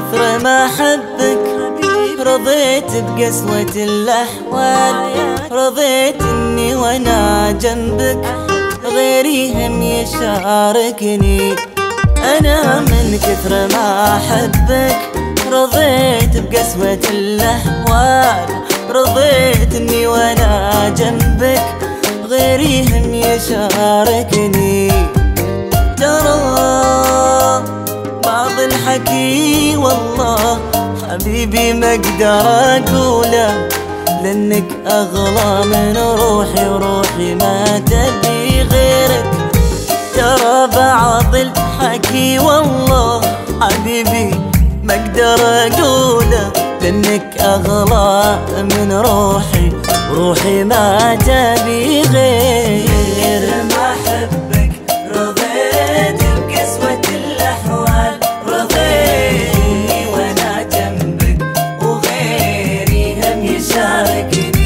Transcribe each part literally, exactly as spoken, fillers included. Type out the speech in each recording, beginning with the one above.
كثر ما أحبك رضيت بقسوة الأحوال، رضيت إني وأنا جنبك غيري هم يشاركني. أنا من كثر ما أحبك رضيت بقسوة الأحوال، رضيت إني وأنا جنبك غيري هم يشاركني. ترى بعض الحكي والله حبيبي ما اقدر اقوله، لانك اغلى من روحي وروحي ما تبي غيرك. ترى بعض الحكي والله حبيبي ما اقدر اقوله، لانك اغلى من روحي وروحي ما تبي غيرك. ما احبك رضيت بقسوة الاحوال، رضيتني وانا جنبك وغيري هم يشاركني.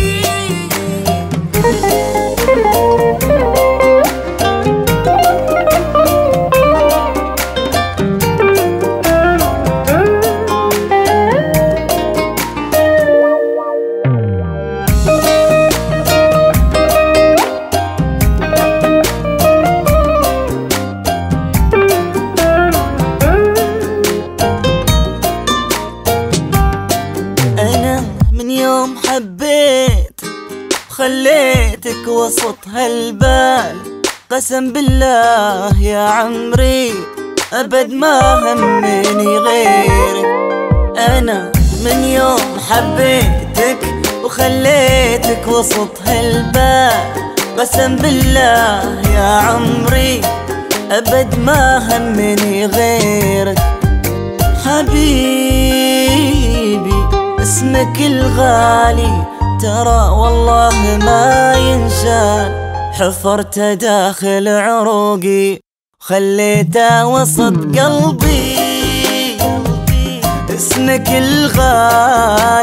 من يوم حبيت خليتك وسط هالبال، قسم بالله يا عمري أبد ما همني غيرك. أنا من يوم حبيتك وخليتك وسط هالبال، قسم بالله يا عمري أبد ما همني غيرك. حبيبي اسمك الغالي ترى والله ما ينشال، حفرته داخل عروقي خليته وسط قلبي. اسمك الغالي